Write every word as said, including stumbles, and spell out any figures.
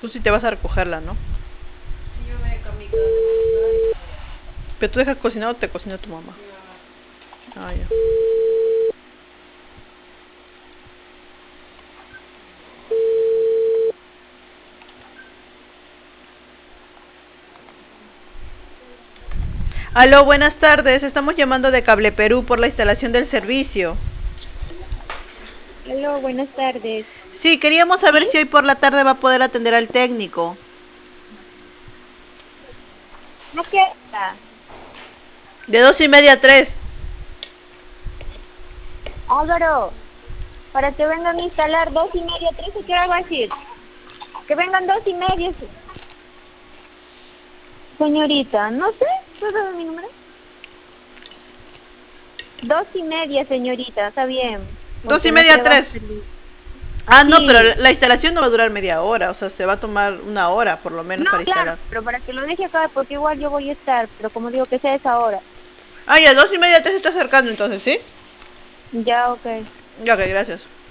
Tú sí te vas a recogerla, ¿no? Sí, yo me kamikaze cocinar. Pero tú dejas cocinar o te cocina tu mamá. Mi mamá. Ah, ya. Aló, buenas tardes. Estamos llamando de Cable Perú por la instalación del servicio. Aló, buenas tardes. Sí, queríamos saber ¿Sí? si hoy por la tarde va a poder atender al técnico. ¿A qué hora? De dos y media a tres. Álvaro, para que vengan a instalar dos y media, tres, ¿a qué hora va a decir? Que vengan dos y media. Señorita, no sé, ¿puedo dar mi número? Dos y media, señorita, está bien. Dos Porque y no media a queremos tres. salir. Ah, no, pero Sí. la instalación no va a durar media hora. O sea, se va a tomar una hora por lo menos No, para claro, instalar. pero para que lo deje acá, porque igual yo voy a estar, pero como digo que sea esa hora. Ah, ya, dos y media a tres se está acercando entonces, ¿sí? Ya, ok. Ya, ok, gracias.